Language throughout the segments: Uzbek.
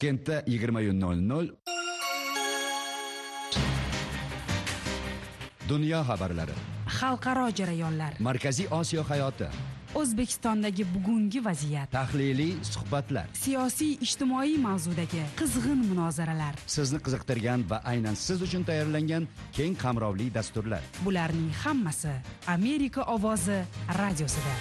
Toshkentda 20:00 Dunyo xabarlari, xalqaro jarayonlar, Markaziy Osiyo hayoti, O'zbekistondagi bugungi vaziyat, tahliliy suhbatlar, siyosiy ijtimoiy mavzudagi qizg'in munozaralar. sizni qiziqtirgan va aynan siz uchun tayyorlangan keng qamrovli dasturlar. Bularning hammasi Amerika ovozi radiosida.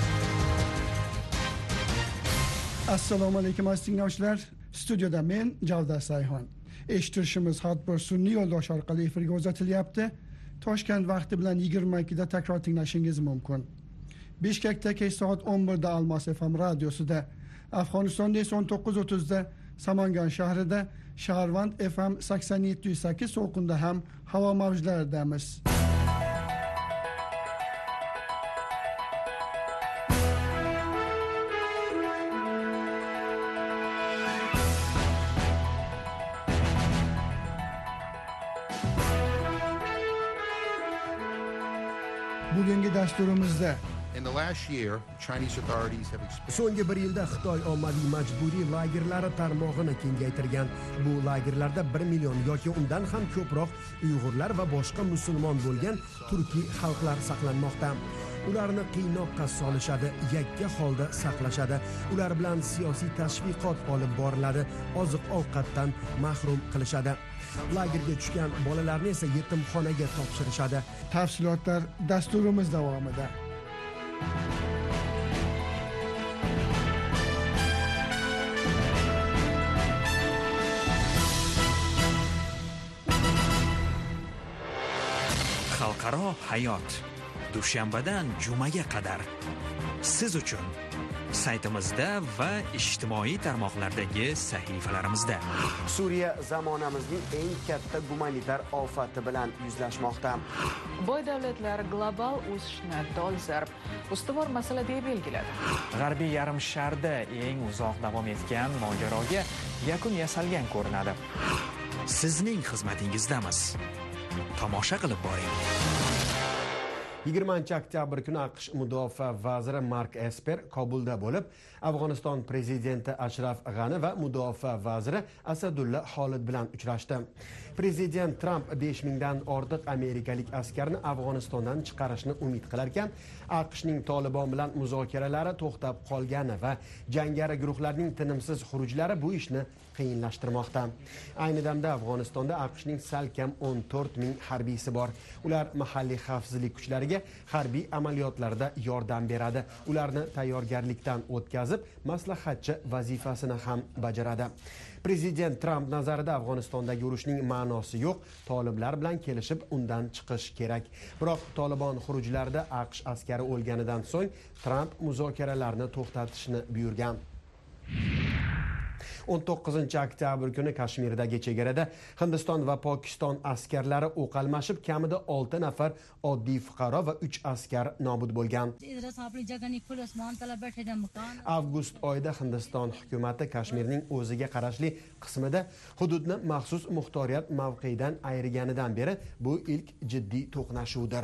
Assalomu alaykum aziz tinglovchilar. Studiyada men Javdar Sayxon. Eshitishimiz har bir sun'iy yo'ldosh orqali efirga uzatilyapti. Toshkent vaqti bilan 22 da takror tinglashingiz mumkin. Bishkekda kech soat 11 da Almos FM radiosida, Afg'onistonda esa 19:30 da Samangan shahrida, Shaharvand FM 87.8 to'lqinda ham havo mavjlaridamiz. Bugungi dasturimizda In the last year, Chinese authorities have So'nggi bir yilda Xitoy ommaviy majburiy lagerlari tarmog'ini kengaytirgan. Bu lagerlarda 1 million yoki undan ham ko'proq Uyg'urlar va boshqa musulmon bo'lgan turkiy xalqlar saqlanmoqda. Ularni qiynoqqa solishadi, yakka holda saqlashadi. Ular bilan siyosiy tashviqot olib boriladi, oziq-ovqatdan mahrum qilishadi. Lagerga tushgan bolalarni esa yetimxonaga topshirishadi. tafsilotlar dasturimiz davomida. Xalqaro hayot dushanbadan jumaga qadar siz uchun saytimizda va ijtimoiy tarmoqlardagi sahifalarimizda. Suriya zamonamizning eng katta gumanitar ofati bilan yuzlashmoqda. Boy davlatlar global o'sishni dolzarb ustuvor masala deb belgiladi. G'arbiy yarim sharda eng uzoq davom etgan mojaroga yakun yasalgan ko'rinadi. Sizning xizmatingizdamiz. Tomosha qilib boring. 20 oktyabr kuni AQSh mudofaa vaziri Mark Esper Kobulda bo'lib, Afg'oniston prezidenti Ashraf G'ani va mudofaa vaziri Asadulla Xolid bilan uchrashdi. Prezident Trump 5000 dan ortiq amerikalik askarni Afg'onistondan chiqarishni umid qilar ekan, AQShning Tolibon bilan muzokaralari to'xtab qolgani va jangari guruhlarning tinimsiz xurujlari bu ishni qiyinlashtirmoqda. Ayni damda Afg'onistonda AQShning salkam 14,000 harbiysi bor. Ular mahalliy xavfsizlik kuchlariga harbiy amaliyotlarda yordam beradi. Ularni tayyorgarlikdan o'tkazib, maslahatchi vazifasini ham bajaradi. Prezident Trump nazarida Afg'onistondagi urushning ma'nosi yo'q, toliblar bilan kelishib undan chiqish kerak. Biroq Tolibon xurujlarida AQSh askari o'lganidan so'ng Trump muzokaralarni to'xtatishni buyurgan. 19 oktyabr kuni Kashmirdagi chegarada Hindiston va Pokiston askarlari o'q almashib, kamida 6 nafar oddiy fuqaro va 3 askar nobud bo'lgan. Avgust oyida Hindiston hukumati Kashmirning o'ziga qarashli qismida hududni maxsus muxtoriyat mavqeidan ayirganidan beri bu ilk jiddiy to'qnashuvdir.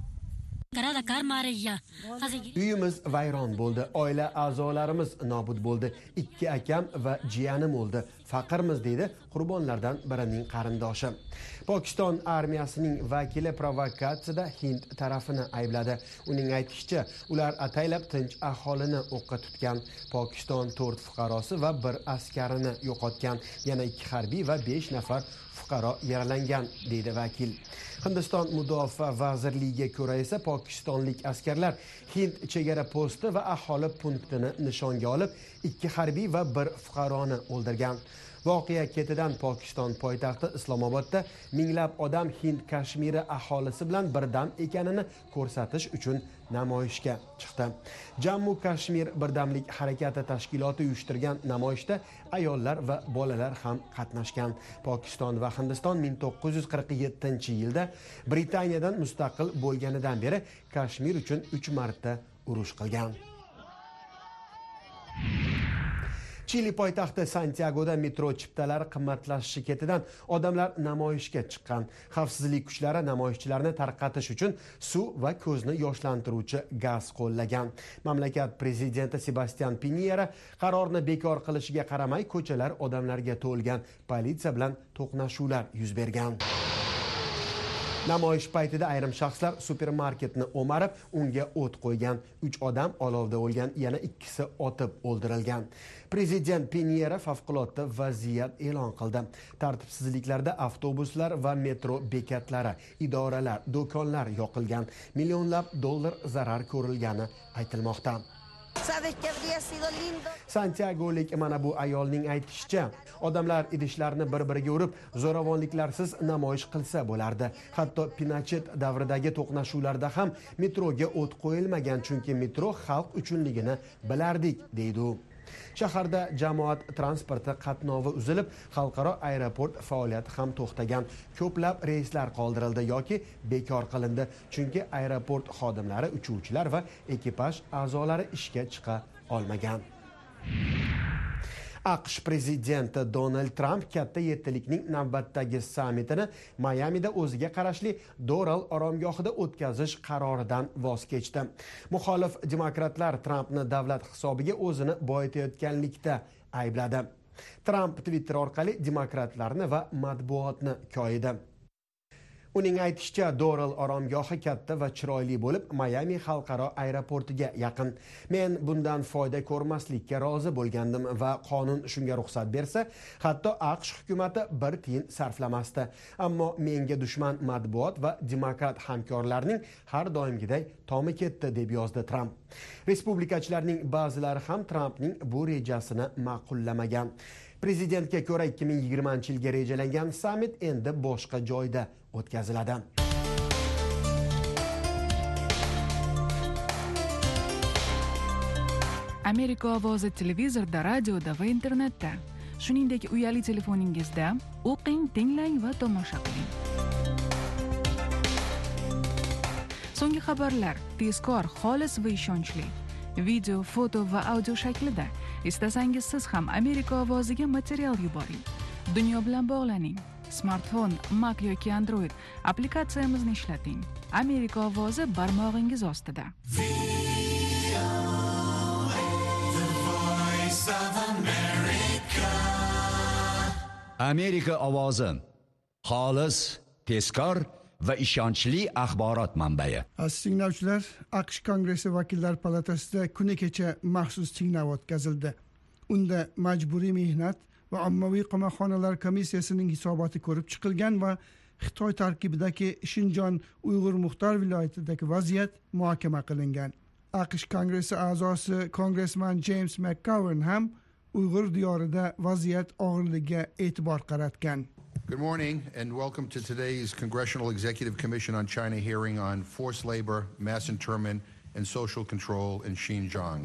Uyimiz vayron bo'ldi, oila a'zolarimiz nobud bo'ldi, 2 akam va jiyanim o'ldi. Faqirmiz, deydi qurbonlardan birining qarindoshi. Pokiston armiyasining vakili provokatsiyada Hind tarafini aybladi. Uning aytishicha, ular ataylab tinch aholini o'qqa tutgan. Pokiston 4 fuqarosi va 1 askarini yo'qotgan. Yana 2 harbiy va 5 nafar fuqaro yaralangan, deydi vakil. Hindiston mudofaa vazirligiga ko'ra esa pokistonlik askarlar Hind chegara posti va aholi punktini nishonga olib, 2 harbiy va 1 fuqaroni o'ldirgan. Voqea ketidan Pokiston poytaxti Islomobodda minglab odam Hind Kashmiri aholisi bilan birdam ekanini ko'rsatish uchun namoyishga chiqdi. Jammu Kashmir birdamlik harakati tashkiloti uyushtirgan namoyishda ayollar va bolalar ham qatnashgan. Pokiston va Hindiston 1947-yilda Britaniyadan mustaqil bo'lganidan beri Kashmir uchun 3 marta urush qilgan. Chili poytaxti Santiagoda metro chiptalari qimmatlashishi ketidan odamlar namoyishga chiqqan. Xavfsizlik kuchlari namoyishchilarni tarqatish uchun suv va ko'zni yoshlantiruvchi gaz qo'llagan. Mamlakat prezidenti Sebastian Piñera qarorni bekor qilishiga qaramay ko'chalar odamlarga to'lgan. Politsiya bilan to'qnashuvlar yuz bergan. Namoyish paytida ayrim shaxslar supermarketni o'marib, unga o't qo'ygan. 3 odam olovda o'lgan, yana 2si otib o'ldirilgan. Prezident Piñera favqulodda vaziyat e'lon qildi. Tartibsizliklarda avtobuslar va metro bekatlari, idoralar, do'konlar yoqilgan. Millionlab dollar zarar ko'rilgani aytilmoqda. Santiagolik mana bu ayolning aytishicha, odamlar idishlarni bir-biriga urib, zo'ravonliklarsiz namoyish qilsa bo'lardi. Hatto Pinochet davridagi to'qnashuvlarda ham metroga o't qo'yilmagan, chunki metro xalq uchunligini bilardik, deydi u. Shaharda jamoat transporti qatnovi uzilib, xalqaro aeroport faoliyati ham to'xtagan. Ko'plab reyslar qoldirildi yoki bekor qilindi, chunki aeroport xodimlari, uchuvchilar va ekipaj a'zolari ishga chiqa olmagan. AQSh prezidenti Donald Trump katta yettilikning navbatdagi sammitini Mayamida o'ziga qarashli Doral oromgohida o'tkazish qaroridan voz kechdi. Muxolif demokratlar Trumpni davlat hisobiga o'zini boyitayotganlikda aybladi. Trump Twitter orqali demokratlarni va matbuotni koyidi. Uning aytishicha, Doral oromgohi katta va chiroyli bo'lib, Mayami xalqaro aeroportiga yaqin. Men bundan foyda ko'rmaslikka rozi bo'lgandim va qonun shunga ruxsat bersa, hatto AQSh hukumatı bir tiyin sarflamasdi. Ammo menga dushman matbuot va demokrat hamkorlarning har doimgiday tomi ketdi, deb yozdi Trump. Respublikachilarning ba'zilari ham Trumpning bu rejasini ma'qullamagan. Prezidentga ko'ra 2020-yilga rejalangan sammit endi boshqa joyda o'tkaziladi. Amerika ovozi televizorda, radioda va internetda, shuningdek uyali telefoningizda o'qing, tinglang va tomosha qiling. So'nggi xabarlar tezkor, xolis va ishonchli. Video, foto va audio shaklida. Istasangiz siz ham Amerika ovoziga material yuboring. Dunyo bilan bog'laning. Smartfon, Mac yoki Android applikatsiyamizni ishlating. Amerika ovozi barmog'ingiz ostida. Amerika ovozi. Xolis, tezkor va ishonchli axborot manbai. Aziz tinglovchilar, AQSh Kongressi Vakillar palatasida kuni kecha maxsus tinglov o'tkazildi. Unda majburiy mehnat va ommaviy qamoqxonalar komissiyasining hisoboti ko'rib chiqilgan va Xitoy tarkibidagi Shinjon Uyg'ur muxtor viloyatidagi vaziyat muhokama qilingan. AQSh Kongressi a'zosi kongressman James McGovern ham Uyg'ur diyorida vaziyat og'irligiga e'tibor qaratgan. Good morning and welcome to today's Congressional Executive Commission on China hearing on forced labor, mass internment, and social control in Xinjiang.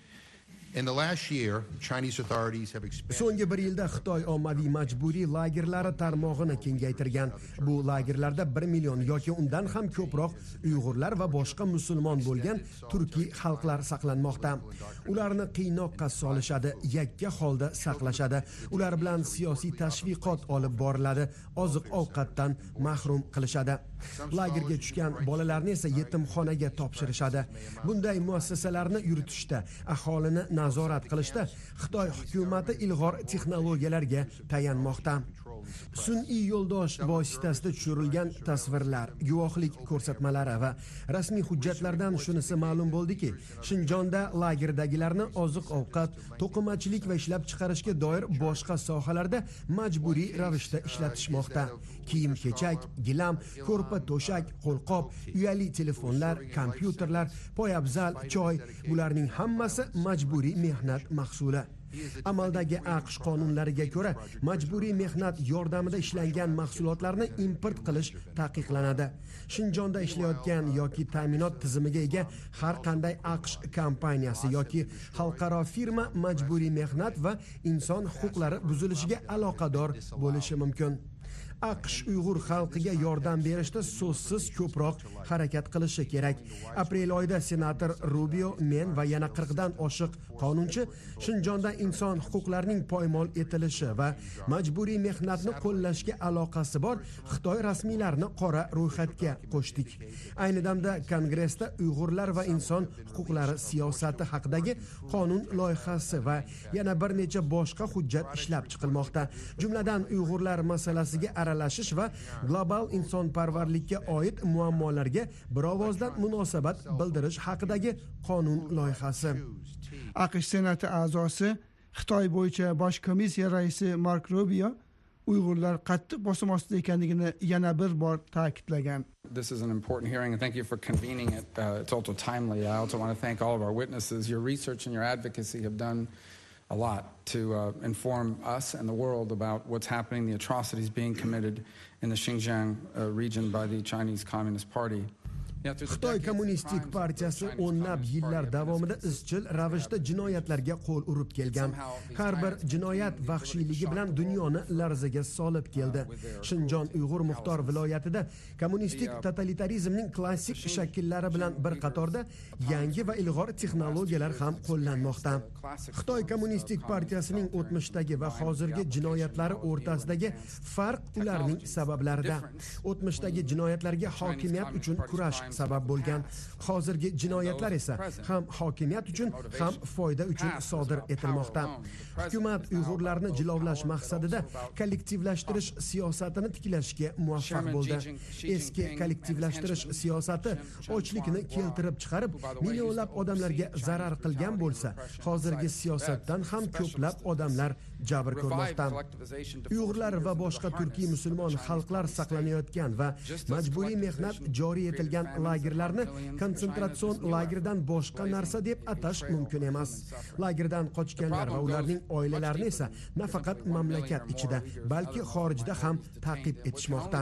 In the last year, Chinese authorities have expanded. So'nggi bir yilda Xitoy ommaviy majburiy lagerlari tarmog'ini kengaytirgan. Bu lagerlarda 1 million yoki undan ham ko'proq Uyg'urlar va boshqa musulmon bo'lgan turkiy xalqlar saqlanmoqda. Ularni qiynoqqa solishadi, yakka holda saqlashadi. Ular bilan siyosiy tashviqot olib boriladi, oziq-ovqatdan mahrum qilishadi. Lagerga tushgan bolalarni esa yetimxonaga topshirishadi. Bunday muassasalarni yuritishda, aholini nazorat qilishda Xitoy hukumati ilg'or texnologiyalarga tayanmoqda. Sun'iy yo'ldosh vositasida tushirilgan tasvirlar, guvohlik ko'rsatmalari va rasmiy hujjatlardan shunisi ma'lum bo'ldiki, Shinjonda lagerdagilarni oziq-ovqat, to'qimachilik va ishlab chiqarishga doir boshqa sohalarda majburiy ravishda ishlatishmoqda. Kiyim-kechak, gilam, ko'rpa-to'shak, qo'lqop, uyali telefonlar, kompyuterlar, poyabzal, choy, bularning hammasi majburiy mehnat mahsuli. Amaldagi AQSh qonunlariga ko'ra, majburiy mehnat yordamida ishlangan mahsulotlarni import qilish taqiqlanadi. Shinjonda ishlayotgan yoki ta'minot tizimiga ega har qanday AQSh kompaniyasi yoki xalqaro firma majburiy mehnat va inson huquqlari buzilishiga aloqador bo'lishi mumkin. AQSh Uyg'ur xalqiga yordam berishda so'zsiz ko'proq harakat qilishi kerak. Aprel oyida senator Rubio, men va yana 40 dan oshiq qonunchi Shinjonda inson huquqlarining poymol etilishi va majburiy mehnatni qo'llashga aloqasi bor Xitoy rasmiylarini qora ro'yxatga qo'shdik. Ayni damda Kongressda Uyg'urlar va inson huquqlari siyosati haqidagi qonun loyihasi va yana bir necha boshqa hujjat ishlab chiqilmoqda. Jumladan Uyg'urlar masalasiga aralashish va global insonparvarlikka oid muammolarga bir ovozdan munosabat bildirish haqidagi qonun loyihasi. AQSh senati a'zosi Xitoy bo'yicha bosh komissiya raisi Mark Rubio Uyg'urlar qattiq bosim ostida ekanligini yana bir bor ta'kidlagan. This is an important hearing and thank you for convening it. It's also timely. I also want to thank all of our witnesses. Your research and your advocacy have done a lot to inform us and the world about what's happening, the atrocities being committed in the Xinjiang region by the Chinese Communist Party. Xitoy Kommunistik partiyasi o'nlab yillar davomida izchil ravishda jinoyatlarga qo'l urib kelgan. Har bir jinoyat vahshiyligi bilan dunyoni larzaga solib keldi. Shinjon Uyg'ur muxtor viloyatida kommunistik totalitarizmning klassik shakllari bilan bir qatorda yangi va ilg'or texnologiyalar ham qo'llanmoqda. Xitoy Kommunistik partiyasining o'tmishdagi va hozirgi jinoyatlari o'rtasidagi farq ularning sabablarida. O'tmishdagi jinoyatlarga hokimiyat uchun kurash sabab bo'lgan. Hozirgi jinoyatlar esa ham hokimiyat uchun, ham foyda uchun sodir etilmoqda. Hukumat Uyg'urlarni jilovlash maqsadida kollektivlashtirish siyosatini tiklashga muvaffaq bo'ldi. Eski kollektivlashtirish siyosati ochlikni keltirib chiqarib, millionlab odamlarga zarar qilgan bo'lsa, hozirgi siyosatdan ham ko'plab odamlar jabr ko'rmoqda. Uyg'urlar va boshqa turkiy musulmon xalqlar saqlanayotgan va majburiy mehnat joriy etilgan lagerlarni konsentrasyon lageridan boshqa narsa deb atash mumkin emas. Lagerdan qochganlar va ularning oilalarini esa nafaqat mamlakat ichida, balki xorijda ham ta'qib etishmoqda.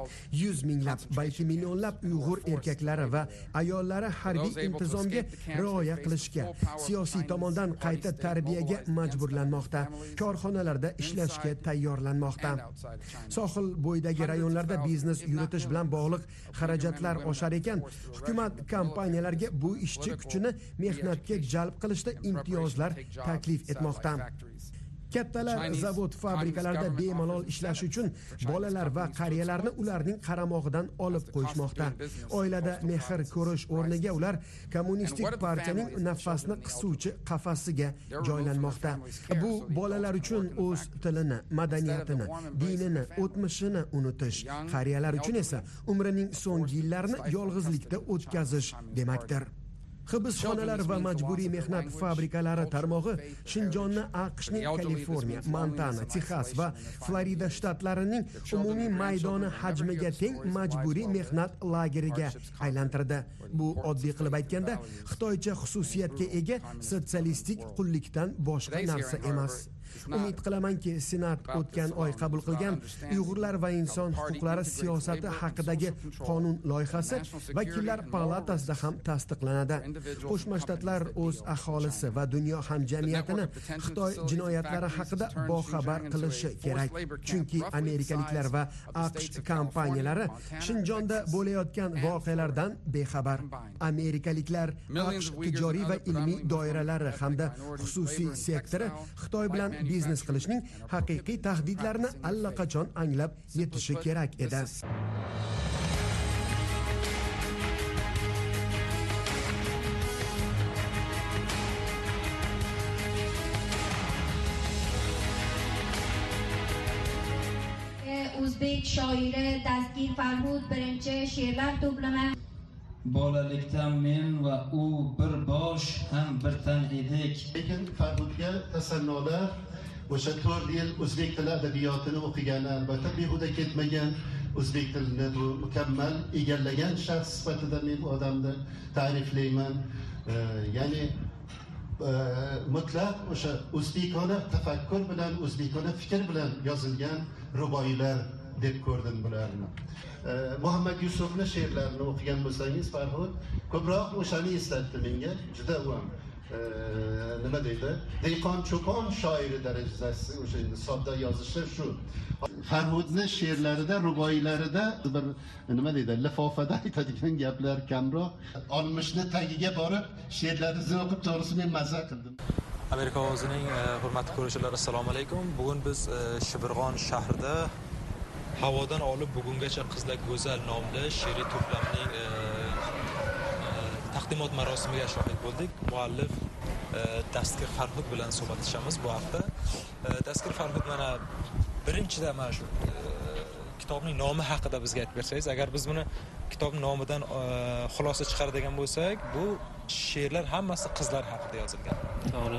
100 minglab, balki millionlab Uyg'ur erkaklari va ayollari harbiy intizomga rioya qilishga, siyosiy tomondan qayta tarbiyaga majburlanmoqda. Korxonalarda ishlashga tayyorlanmoqda. Sohil bo'yidagi rayonlarda biznes yuritish bilan bog'liq xarajatlar oshar ekan, hukumat kompaniyalarga bu ishchi kuchini mehnatga jalb qilishda imtiyozlar taklif etmoqda. Kattalar zavod fabrikalarda bemalol ishlash uchun bolalar va qariyalarni ularning qaramog'idan olib qo'yishmoqda. Oilada mehr ko'rish o'rniga ular kommunistik partiyaning nafasni qisuvchi qafasiga joylanmoqda. Bu bolalar uchun o'z tilini, madaniyatini, dinini, o'tmishini unutish, qariyalar uchun esa umrining so'nggi yillarini yolg'izlikda o'tkazish demakdir. Hibsxonalar va majburiy mehnat fabrikalari tarmog'i Shinjonni AQShning Kaliforniya, Montana, Texas va Florida shtatlarining umumiy maydoni hajmiga teng majburiy mehnat lageriga aylantirdi. Bu oddiy qilib aytganda Xitoycha xususiyatga ega sotsialistik qullikdan boshqa narsa emas. Umid qilamanki, Senat o'tgan oy qabul qilgan Uyg'urlar va inson huquqlari siyosati haqidagi qonun loyihasi Vakillar palatasida ham tasdiqlanadi. Qo'shma Shtatlar o'z aholisi va dunyo hamjamiyatini Xitoy jinoyatlari haqida boxabar qilishi kerak. Chunki amerikaliklar va AQSh kompaniyalari Shinjonda bo'layotgan voqealardan bexabar. Amerikaliklar, AQSh tijoriy va ilmiy doiralari hamda xususiy sektori Xitoy bilan biznes qilishning haqiqiy tahdidlarini allaqachon anglab yetishi kerak edi. O'zbek shoiri Dastgir Farhud birinchi she'rlar to'plami. Bolalikdan men va u bir bosh ham bir tan edik. Lekin Farhudga tasannolar o'sha 4 yil o'zbek tili adabiyotini o'qigani albatta behuda ketmagan, o'zbek tilini bu mukammal egallagan shaxs sifatida men bu odamni ta'riflayman. Ya'ni mutlaq o'sha o'zbekona tafakkur bilan, o'zbekona fikr bilan yozilgan ruboiylar deb ko'rdim bularni. Muhammad Yusufning she'rlarini o'qigan bo'lsangiz, Farhud ko'proq o'shani eslatdi menga, juda u ham nima deydi, dehqon cho'pon shoiri darajasi o'sha endi sodda yozishi shu. Farhodni she'rlarida, ruboiylarida bir nima deydi, lifofada aytadigan gaplar kamroq. Olmishni tagiga borib she'rlaringizni o'qib, to'g'risi men mazza qildim. Amerika ovozining hurmatli ko'ruvchilari, assalomu alaykum. Bugun biz Shibirg'on shahrida Havodan olib bugungacha qizlar go'zal nomli she'riy to'plamning taqdimot marosimiga shohid bo'ldik. Muallif Dastkir Farhod bilan suhbatlashamiz bu hafta. Dastkir Farhod, mana birinchidan mana shu kitobning nomi haqida bizga aytib bersangiz, agar biz buni kitobning nomidan xulosa chiqaradigan bo'lsak, bu she'rlar hammasi qizlar haqida yozilgan. To'g'ri.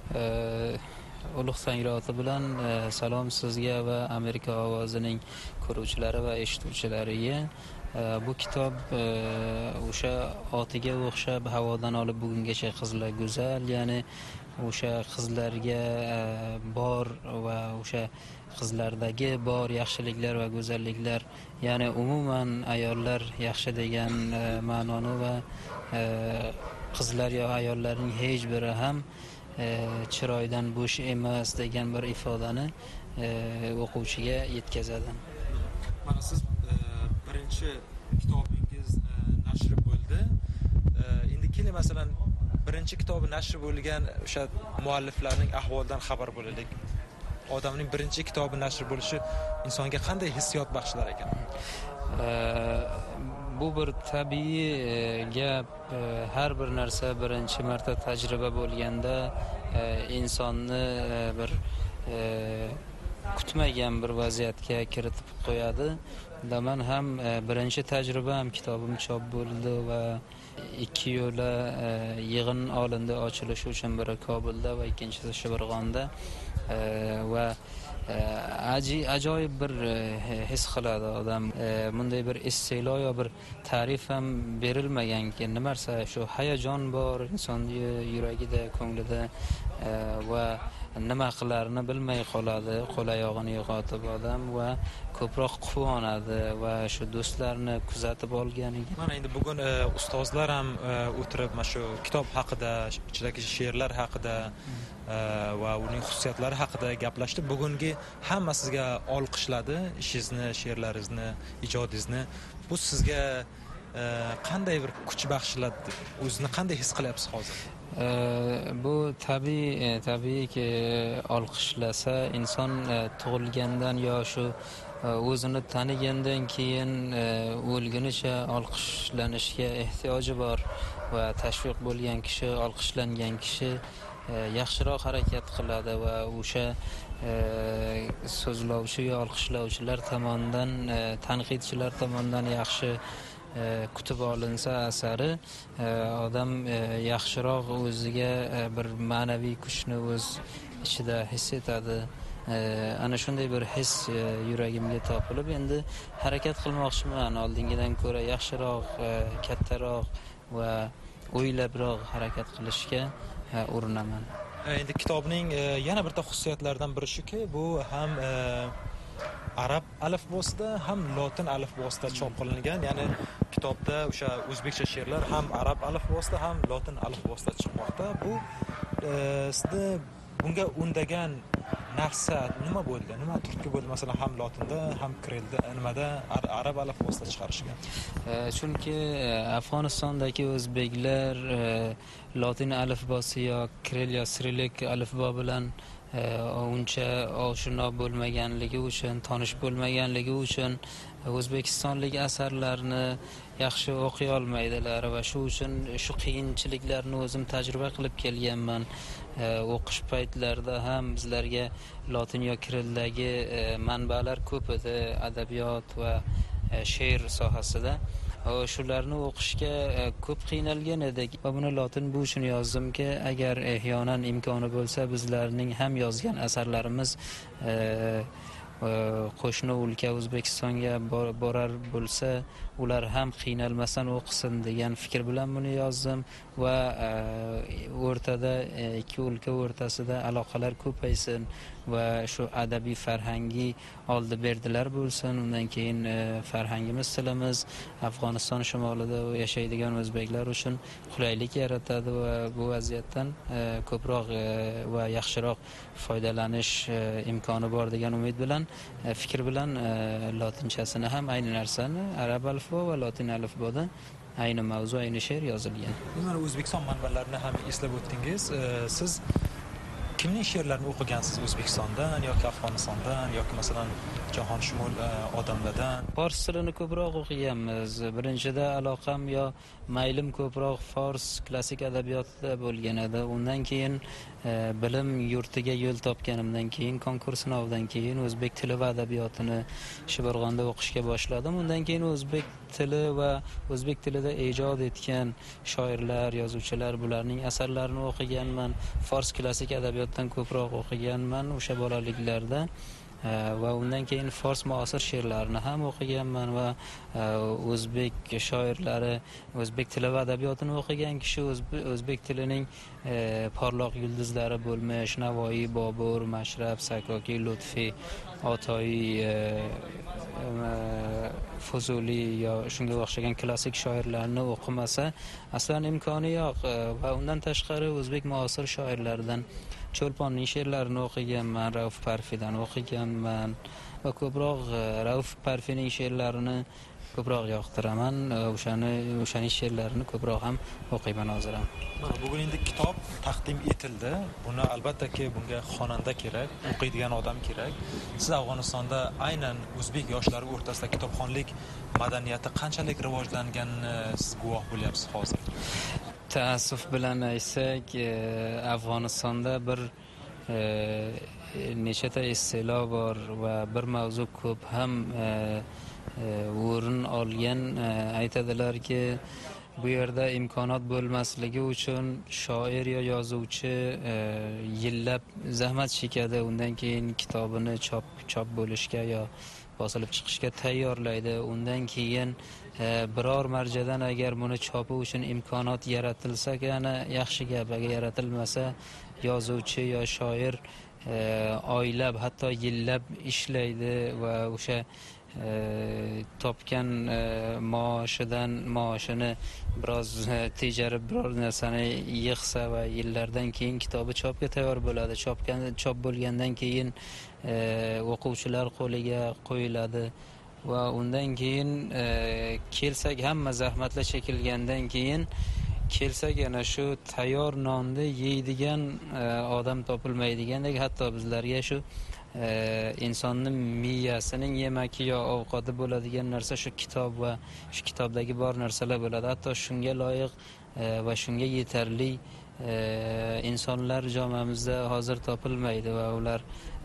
Ulug' sangroti bilan salom sizga va Amerika ovozining ko'ruvchilari va eshituvchilariga. Bu kitob o'sha otiga o'xshab havodan olib bugungacha qizlar go'zal, ya'ni o'sha qizlarga bor va o'sha qizlardagi bor yaxshiliklar va go'zalliklar, ya'ni umuman ayollar yaxshi degan ma'noni va qizlar yo ayollarning hech biri ham chiroydan bo'sh emas degan bir ifodani o'quvchiga yetkazadi. Mana siz birinchi kitobingiz nashr bo'ldi. Endi keling masalan birinchi kitobi nashr bo'lgan o'sha mualliflarning ahvolidan xabar bo'laylik. Odamning birinchi kitobi nashr bo'lishi insonga qanday hissiyot bag'ishlar ekan? Bu bir tabiiy gap. Har bir narsa birinchi marta tajriba bo'lganda insonni bir kutmagan bir vaziyatga kiritib qo'yadi. Man ham birinchi tajribam kitobim chop bo'ldi va ikki yo'la yig'in olindi ochilishi uchun, biri Kobulda va ikkinchisi Shibirg'onda va ajoyib bir his qiladi odam. Bunday bir isti'lo yo bir ta'rif ham berilmaganki, nimarsa shu hayajon bor insonning yuragida, ko'nglida va nima qilarini bilmay qoladi, qo'l oyog'ini yo'qotib odam va ko'proq quvonadi va shu do'stlarni kuzatib olganiga. Mana endi bugun ustozlar ham o'tirib mana shu kitob haqida, ichidagi she'rlar haqida va uning xususiyatlari haqida gaplashdi. Bugungi hamma sizga olqishladi, ishingizni, she'rlaringizni, ijodingizni. Bu sizga qanday bir kuch bag'ishladi? O'zni qanday his qilyapsiz hozir? Bu tabiiyki olqishlasa inson tug'ilgandan yo shu o'zini tanigandan keyin o'lgunicha olqishlanishga ehtiyoji bor va tashviq bo'lgan kishi, olqishlangan kishi yaxshiroq harakat qiladi va o'sha so'zlovchi yo olqishlovchilar tomonidan, tanqidchilar tomonidan yaxshi kutib olinsa asari, odam yaxshiroq o'ziga bir ma'naviy kuchni o'z ichida his etadi. Ana shunday bir his yuragimga topilib, endi harakat qilmoqchiman. Oldingidan ko'ra yaxshiroq, kattaroq va o'ylabroq harakat qilishga urinaman. Endi kitobning yana bir xususiyatlaridan biri shuki, bu ham arab alifbosida ham lotin alifbosida chop qilingan. Ya'ni kitobda o'sha o'zbekcha she'rlar ham arab alifbosida ham lotin alifbosida chiqmoqda. Bu sizni bunga undagan narsa nima bo'ldi? Nima turtki bo'ldi? Masalan, ham lotinda, ham kirillda, nimada arab alifbosida chiqarishgan? Chunki Afg'onistondagi o'zbeklar lotin alifbosi yo kirill yo sirilik alifbo bilan uncha oshno bo'lmaganligi uchun, tonish bo'lmaganligi uchun o'zbekistonlik asarlarni yaxshi o'qiy olmaydilar va shu uchun shu qiyinchiliklarni o'zim tajriba qilib kelganman. O'qish paytlarida ham bizlarga lotin yo kirildagi manbalar ko'p edi, adabiyot va she'r sohasida. Shularni o'qishga ko'p qiynalgan edik va buni lotin bu uchun yozdimki, agar ehyonan imkoni bo'lsa bizlarning ham yozgan asarlarimiz qo'shni o'lka O'zbekistonga borar bo'lsa, ular ham qiynalmasdan o'qisin degan fikr bilan buni yozdim va o'rtada ikki o'lka o'rtasida aloqalar ko'paysin va shu adabiy farhangiy oldi berdilar bo'lsin. Undan keyin farhangimiz, tilimiz Afg'oniston shimolida yashaydigan o'zbeklar uchun qulaylik yaratadi va bu vaziyatdan ko'proq va yaxshiroq foydalanish imkoni bor degan umid bilan, fikr bilan lotinchasini ham ayni narsani arab alifbo va lotin alifboda ayni mavzu, ayni she'r yozilgan. Mana O'zbekiston manbalarini ham eslab o'tdingiz. Siz kimning she'rlarini o'qigansiz O'zbekistondan yoki Afg'onistondan yoki masalan jahonshumul odamlardan? Fors tilini ko'proq o'qiganmiz. Birinchida aloqam yo maylim ko'proq fors klassik adabiyotida bo'lgan edi. Undan keyin bilim yurtiga yo'l topganimdan keyin konkurs sinovidan keyin o'zbek tili va adabiyotini Shiborg'onda o'qishga boshladim. Undan keyin o'zbek tili va o'zbek tilida ijod etgan shoirlar, yozuvchilar, bularning asarlarini o'qiganman. Fors klassik adabiyotdan ko'proq o'qiganman o'sha bolaliklarda. Va undan keyin fors muasir she'rlarini ham o'qiganman va o'zbek shoirlari, o'zbek tili va adabiyotini o'qigan kishi o'zbek tilining porloq yulduzlari bo'lmish Navoiy, Bobur, Mashrab, Sakoki, Lutfi, Otoyi, Fuzuli yo shunga o'xshagan klassik shoirlarni o'qimasa aslan imkoni yo'q. Va undan tashqari o'zbek muasir shoirlaridan Cho'lponning she'rlarini o'qiganman, Rauf Parfidan o'qiganman va ko'proq Rauf Parfining she'rlarini ko'proq yoqtiraman. O'shaning she'rlarini ko'proq ham o'qiyman hozir ham. Mana bugun endi kitob taqdim etildi. Buni albatta bunga xonanda kerak, o'qiydigan odam kerak. Siz Afg'onistonda aynan o'zbek yoshlari o'rtasida kitobxonlik madaniyati qanchalik rivojlanganini siz guvoh bo'lyapsiz hozir? Taassuf bilan aytsak, Afg'onistonda bir nechata istilo bor va bir mavzu ko'p ham o'rin olgan. Aytadilarki, bu yerda imkoniyat bo'lmasligi uchun shoir yo yozuvchi yillab zahmat chekadi. Undan keyin kitobini chop bo'lishga yo bosilib chiqishga tayyorlaydi. Undan keyin biror marjadan agar buni chopi uchun imkoniyat yaratilsa-gina yaxshi gap. Agar yaratilmasa, yozuvchi yo shoir oylab, hatto yillab ishlaydi va o'sha topgan maoshini biroz tejarib biror narsani yig'sa va yillardan keyin kitobi chopga tayyor bo'ladi. Chop bo'lgandan keyin o'quvchilar qo'liga qo'yiladi va undan keyin kelsak, hamma zahmatla chekilgandan keyin kelsak, yana shu tayyor nonni yeydigan odam topilmaydigandek, hatto bizlarga shu insonning miyasining yemaki yo ovqati bo'ladigan narsa shu kitob va shu kitobdagi bor narsalar bo'ladi. Hatto shunga loyiq va shunga yetarli insonlar jomamizda hozir topilmaydi va ular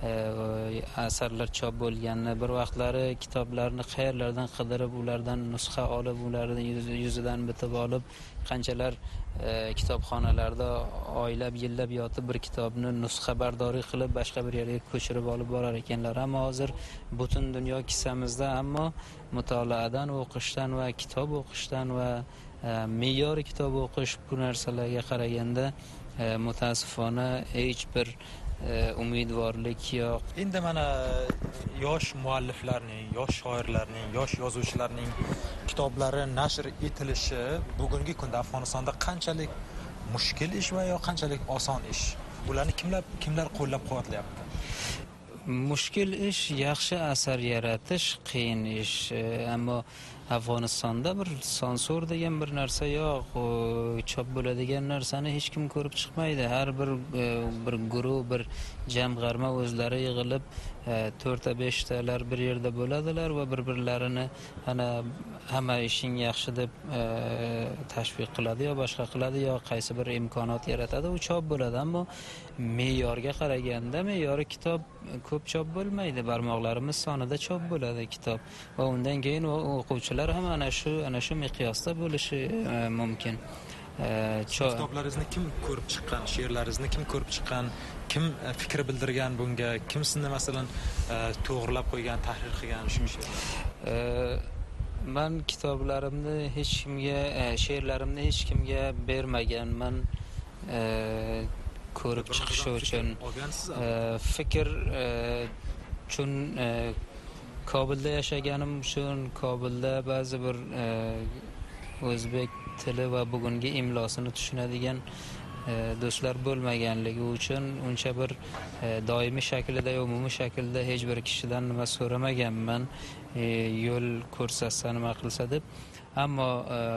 asarlar chop bo'lganini, bir vaqtlari kitoblarni qayerlardan qidirib, ulardan nusxa olib, ularni yuzidan bitib olib, qanchalar kitobxonalarda oylab, yillab yotib bir kitobni nusxa bardori qilib boshqa bir yerga ko'chirib olib borar ekanlar. Ammo hozir butun dunyo kissamizda, ammo mutolaadan o'qishdan va kitob o'qishdan va me'yoriy kitob o'qish bu narsalarga qaraganda mutaassifona hech bir umidvorlik yo'q. Endi mana yosh mualliflarning, yosh shoirlarning, yosh yozuvchilarning kitoblari nashr etilishi bugungi kunda Afg'onistonda qanchalik mushkil ish va yo qanchalik oson ish? Bularni kimlar qo'llab-quvvatlayapti? Mushkil ish, yaxshi asar yaratish qiyin ish. Ammo Afg'onistonda bir sensur degan bir narsa yo'q. Chop bo'ladigan narsani hech kim ko'rib chiqmaydi. Har bir guruh, bir jamg'arma o'zlari yig'ilib 4-5 talar bir yerda bo'ladilar va bir-birlarini ana hamma ishing yaxshi deb tashviq qiladi yo boshqa qiladi yo qaysi bir imkoniyat yaratadi, u chop bo'ladi. Ammo me'yorga qaraganda me'yori kitob ko'p chop bo'lmaydi. Barmoqlarimiz sonida chop bo'ladi kitob va undan keyin o'quvchilar ham ana shu miqyosda bo'lishi mumkin. Kitoblaringizni kim ko'rib chiqqan, she'rlaringizni kim ko'rib chiqqan, kim fikr bildirgan bunga, kim sizni masalan to'g'rilab qo'ygan, tahrir qilgan shu she'rlar? Men kitoblarimni hech kimga, she'rlarimni hech kimga bermaganman. ko'rib chiqishi uchun fikr uchun Kobulda yashaganim uchun Kobulda ba'zi bir o'zbek tili va bugungi imlosini tushunadigan do'stlar bo'lmaganligi uchun uncha bir doimiy shaklda yoki umumiy shaklda hech bir kishidan nima so'ramaganman, yo'l ko'rsatsa nima qilsa deb. Ammo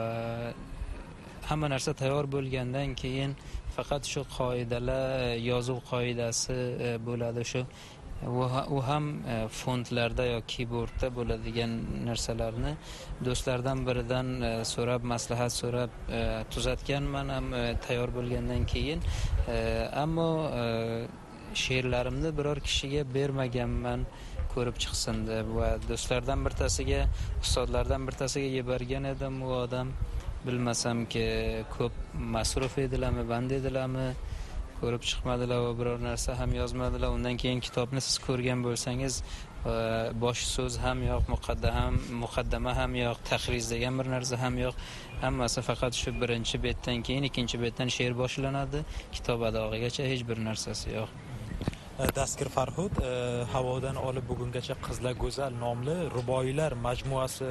hamma narsa tayyor bo'lgandan keyin faqat shu qoidalar, yozuv qoidasi bo'ladi. Shu u ham fontlarda yoki keyboardda bo'ladigan narsalarni do'stlardan biridan so'rab, maslahat so'rab tuzatganman ham tayyor bo'lgandan keyin. Ammo she'rlarimni biror kishiga bermaganman, ko'rib chiqsin deb, va do'stlardan birtasiga, ustozlardan birtasiga yuborgan edim. U odam bilmasamki ko'p masruf edilarmi, band edilarmi, ko'rib chiqmadilar va biror narsa ham yozmadilar. Undan keyin kitobni siz ko'rgan bo'lsangiz, bosh so'z ham yo'q, muqaddama ham yo'q, tahriz degan bir narsa ham yo'q. Hammasi faqat shu birinchi betdan keyin ikkinchi betdan she'r boshlanadi. Kitob adog'igacha hech bir narsasi yo'q. Dastkir Farhud havodan olib bugungacha Qizlar go'zal nomli ruboiylar majmuasi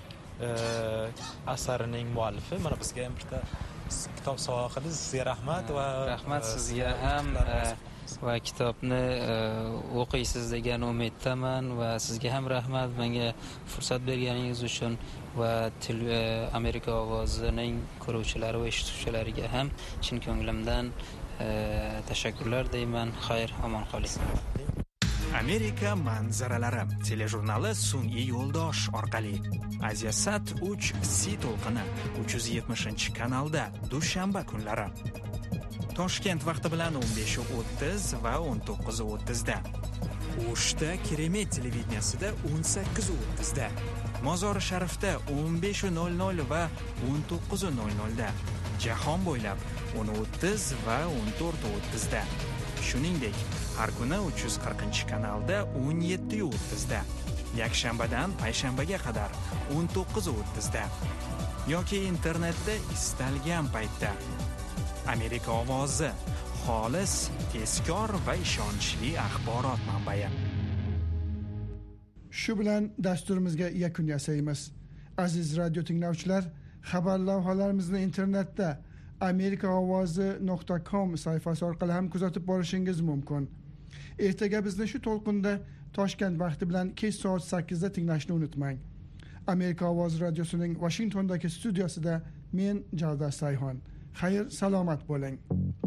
asarining muallifi. Mana bizga ham bitta kitob sovg'a qildingiz. Sizga rahmat va rahmat sizga ham va kitobni o'qiysiz degan umiddaman va sizga ham rahmat menga fursat berganingiz uchun va Amerika ovozining ko'ruvchilari va eshituvchilariga ham chin ko'nglimdan tashakkurlar deyman. Xayr, omon qoling. Amerika manzaralari telejurnali sun'iy yo'ldosh orqali Asiasat 3 C to'lqini 370-kanalda dushanba kunlari Toshkent vaqti bilan 15:30 va 19:30 da. O'shda Keremet televideniyasida 18:30 da. Mozori Sharifda 15:00 va 19:00 da. Jahon bo'ylab 10:30 va 14:30 da. Shuningdek, har kuni 340-kanalda 17:30 da. Yakshanbadan payshanbaga qadar 19:30 da. Yoki internetda istalgan paytda. Amerika ovozi, xolis, tezkor va ishonchli axborot manbai. Shu bilan dasturimizga yakun yasaymiz. Aziz radio tinglovchilar, xabar lavhalarimizni internetda amerikaovozi.com sayfasi orqali ham kuzatib borishingiz mumkin. Ertaga bizni shu to'lqinda Toshkent vaqti bilan kech soat 8 da tinglashni unutmang. Amerika ovozi radiosining Washingtondagi studiyasida men Javdar Sayhon. Xayr, salomat bo'ling.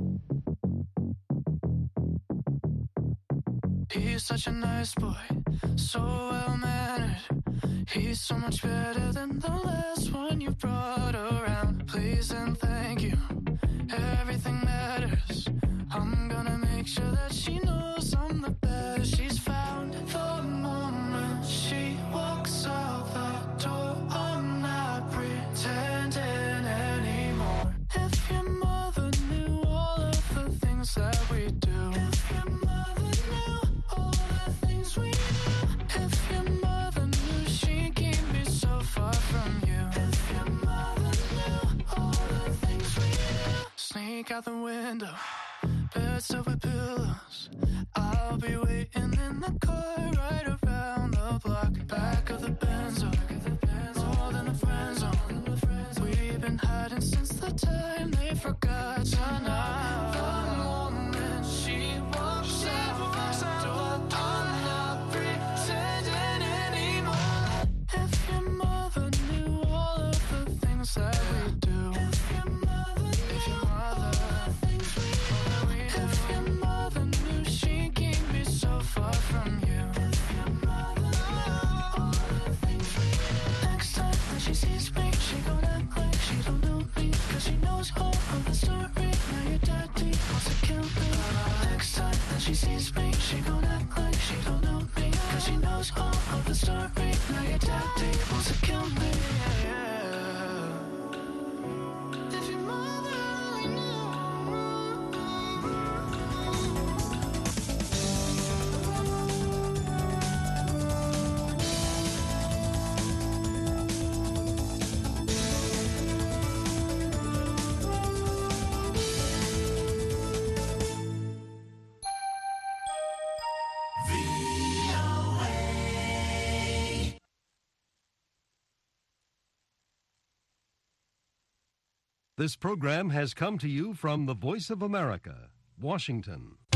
He's such a nice boy, so well-mannered. He's so much better than the last one you brought around. Please and thank you, everything matters. I'm gonna make sure that she knows I'm the best. She's found the moment she walks out the door. I'm not pretending anymore. If your mother knew all of the things that we do. If your mother knew all the things we do. If your mother knew she'd keep me so far from you. If your mother knew all the things we do. Sneak out the window, beds filled with pillows. I'll be waiting in the car right around the block. Back of the Benz, more than a friend zone. We've been hiding since the time they forgot tonight. The moment she walks out the door, I'm not pretending anymore. If your mother knew all of the things that we do. If your mother if your mother knew she'd keep me so far from you. If your mother all the things we do. Next time when she sees me, she gon' act like she don't know me. Cause she knows all of the story. Now your daddy wants to kill me. Next time that she sees me, she gon' act like she don't know me. Cause she knows all of the story. Now your daddy wants to kill me. If your mother only knew. This program has come to you from the Voice of America, Washington.